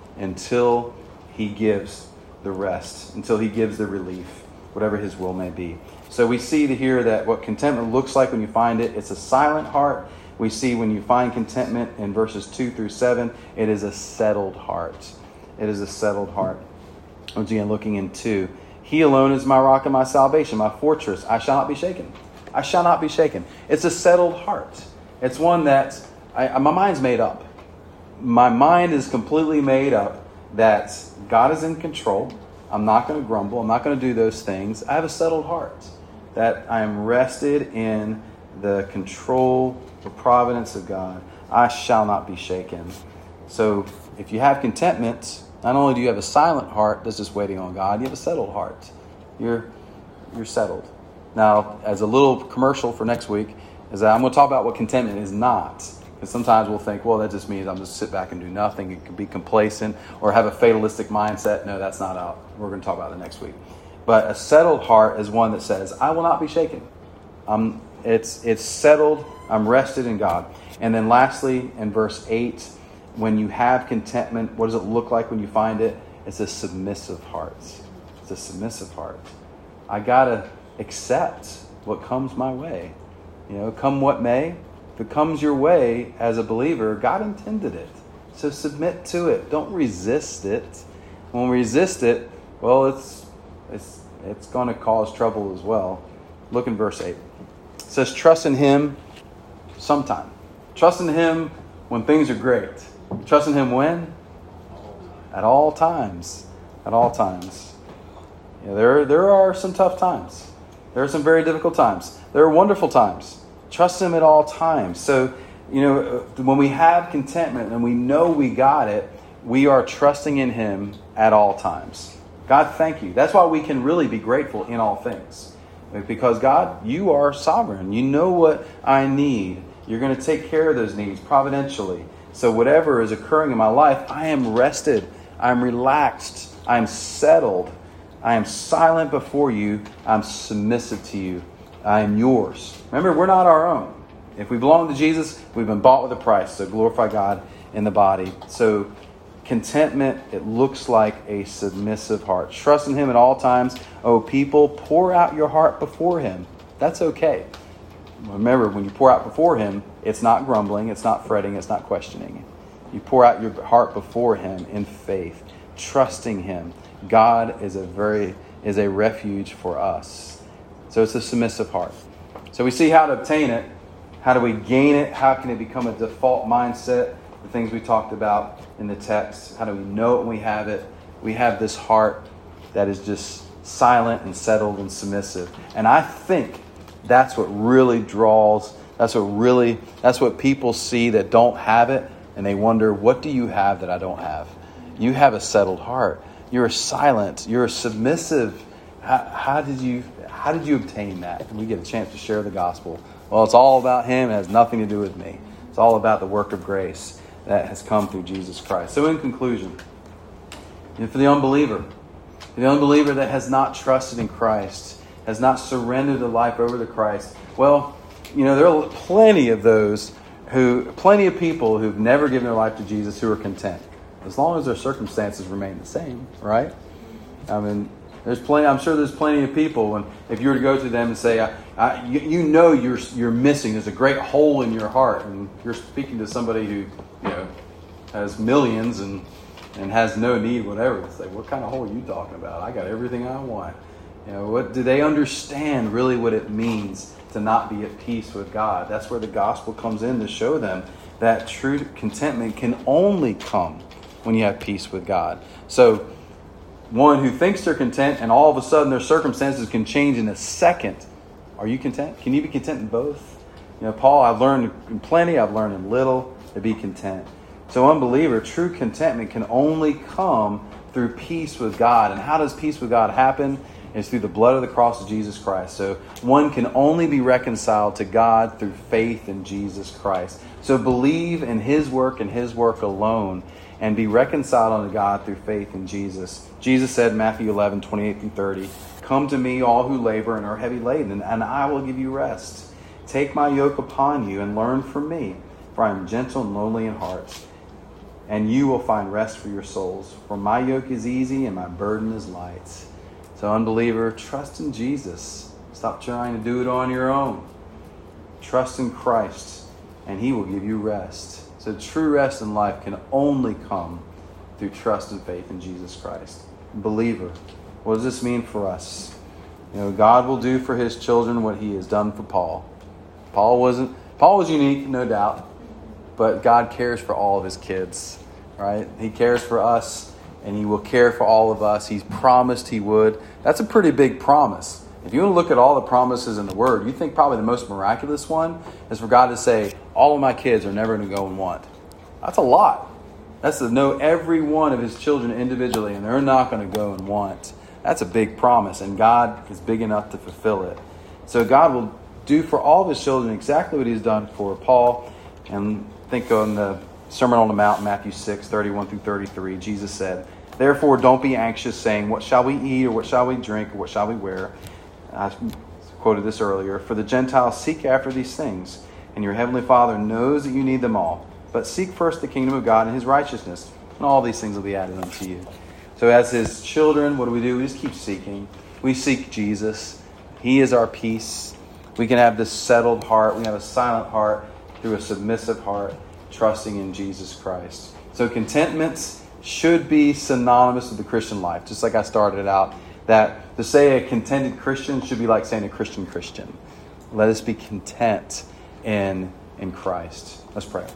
until He gives the rest, until He gives the relief, whatever His will may be. So we see here that what contentment looks like when you find it, it's a silent heart. We see when you find contentment in verses two through seven, it is a settled heart. It is a settled heart. Once again, looking in two, He alone is my rock and my salvation, my fortress. I shall not be shaken. I shall not be shaken. It's a settled heart. It's one that I, my mind's made up. My mind is completely made up that God is in control. I'm not going to grumble. I'm not going to do those things. I have a settled heart, that I am rested in the control, the providence of God. I shall not be shaken. So if you have contentment, not only do you have a silent heart that's just waiting on God, you have a settled heart. You're you're settled. Now, as a little commercial for next week, is that I'm going to talk about what contentment is not. Because sometimes we'll think, well, that just means I'm just sit back and do nothing. It could be complacent or have a fatalistic mindset. No, that's not out. We're going to talk about it next week. But a settled heart is one that says, I will not be shaken. Um, it's it's settled. I'm rested in God. And then lastly, in verse eight, when you have contentment, what does it look like when you find it? It's a submissive heart. It's a submissive heart. I got to accept what comes my way. You know, come what may. If it comes your way as a believer, God intended it. So submit to it. Don't resist it. When we resist it, well, it's it's it's going to cause trouble as well. Look in verse eight. It says, trust in Him sometime. Trust in Him when things are great. Trust in Him when? At all times. At all times. Yeah, there, there are some tough times. There are some very difficult times. There are wonderful times. Trust Him at all times. So, you know, when we have contentment and we know we got it, we are trusting in Him at all times. God, thank you. That's why we can really be grateful in all things. Because God, you are sovereign. You know what I need. You're going to take care of those needs providentially. So whatever is occurring in my life, I am rested. I'm relaxed. I'm settled. I am silent before you. I'm submissive to you. I am yours. Remember, we're not our own. If we belong to Jesus, we've been bought with a price. So glorify God in the body. So contentment, it looks like a submissive heart. Trust in Him at all times. Oh, people, pour out your heart before Him. That's okay. Remember, when you pour out before Him, it's not grumbling, it's not fretting, it's not questioning. You pour out your heart before Him in faith, trusting Him. God is a very is a refuge for us. So it's a submissive heart. So we see how to obtain it. How do we gain it? How can it become a default mindset? The things we talked about in the text. How do we know it when we have it? We have this heart that is just silent and settled and submissive. And I think that's what really draws, that's what really, that's what people see that don't have it. And they wonder, what do you have that I don't have? You have a settled heart. You're silent. You're submissive. How, how did you, how did you obtain that? And we get a chance to share the gospel. Well, it's all about him. It has nothing to do with me. It's all about the work of grace that has come through Jesus Christ. So in conclusion, and for the unbeliever, the unbeliever that has not trusted in Christ, has not surrendered their life over to Christ, well, you know, there are plenty of those who, plenty of people who've never given their life to Jesus who are content, as long as their circumstances remain the same, right? I mean, there's plenty. I'm sure there's plenty of people, and if you were to go to them and say, I, I, you, you know, you're you're missing. There's a great hole in your heart, and you're speaking to somebody who, you know, has millions and and has no need, whatever. It's like, what kind of hole are you talking about? I got everything I want. You know, what do they understand really what it means to not be at peace with God? That's where the gospel comes in to show them that true contentment can only come when you have peace with God. So one who thinks they're content and all of a sudden their circumstances can change in a second. Are you content? Can you be content in both? You know, Paul, I've learned in plenty, I've learned in little to be content. So unbeliever, true contentment can only come through peace with God. And how does peace with God happen? It's through the blood of the cross of Jesus Christ. So one can only be reconciled to God through faith in Jesus Christ. So believe in his work and his work alone, and be reconciled unto God through faith in Jesus. Jesus said in Matthew eleven, twenty-eight through thirty, "Come to me, all who labor and are heavy laden, and I will give you rest. Take my yoke upon you and learn from me, for I am gentle and lowly in heart, and you will find rest for your souls. For my yoke is easy and my burden is light." So unbeliever, trust in Jesus. Stop trying to do it on your own. Trust in Christ, and he will give you rest. So true rest in life can only come through trust and faith in Jesus Christ. Believer, what does this mean for us? You know, God will do for his children what he has done for Paul. Paul wasn't, Paul was unique, no doubt, but God cares for all of his kids, right? He cares for us, and he will care for all of us. He's promised he would. That's a pretty big promise. If you want to look at all the promises in the Word, you think probably the most miraculous one is for God to say, all of my kids are never going to go and want. That's a lot. That's to know every one of his children individually, and they're not going to go and want. That's a big promise, and God is big enough to fulfill it. So God will do for all of his children exactly what he's done for Paul. And think on the Sermon on the Mount, Matthew six, thirty-one through thirty-three, Jesus said, "Therefore don't be anxious, saying, what shall we eat, or what shall we drink, or what shall we wear?" I quoted this earlier. "For the Gentiles seek after these things, and your heavenly Father knows that you need them all. But seek first the kingdom of God and his righteousness, and all these things will be added unto you." So as his children, what do we do? We just keep seeking. We seek Jesus. He is our peace. We can have this settled heart. We have a silent heart through a submissive heart, trusting in Jesus Christ. So contentment should be synonymous with the Christian life. Just like I started out, that to say a contented Christian should be like saying a Christian Christian. Let us be content in, in Christ. Let's pray.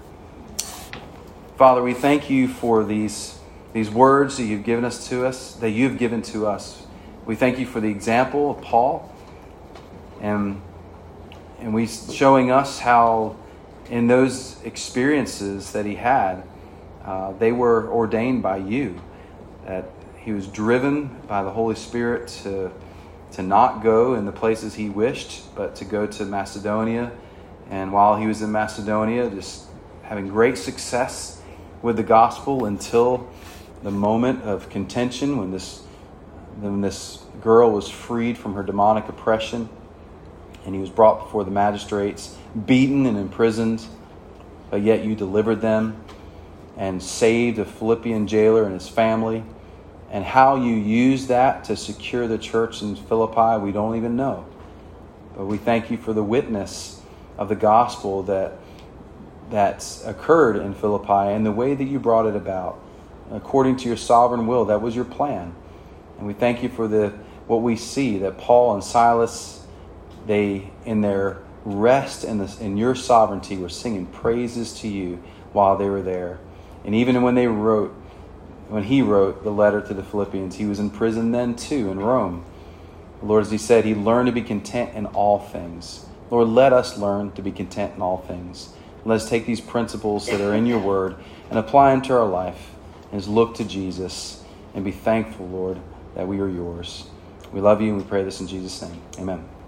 Father, we thank you for these, these words that you've given us to us, that you've given to us. We thank you for the example of Paul, and and we showing us how in those experiences that he had, uh, they were ordained by you, that he was driven by the Holy Spirit to to not go in the places he wished, but to go to Macedonia. And while he was in Macedonia, just having great success with the gospel until the moment of contention when this when this girl was freed from her demonic oppression, and he was brought before the magistrates, beaten and imprisoned, but yet you delivered them and saved a Philippian jailer and his family. And how you used that to secure the church in Philippi, we don't even know. But we thank you for the witness of the gospel that that's occurred in Philippi and the way that you brought it about. According to your sovereign will, that was your plan. And we thank you for the what we see, that Paul and Silas, they, in their rest in, this, in your sovereignty, were singing praises to you while they were there. And even when they wrote, when he wrote the letter to the Philippians, he was in prison then too in Rome. Lord, as he said, he learned to be content in all things. Lord, let us learn to be content in all things. Let us take these principles that are in your word and apply them to our life, and look to Jesus and be thankful, Lord, that we are yours. We love you and we pray this in Jesus' name. Amen.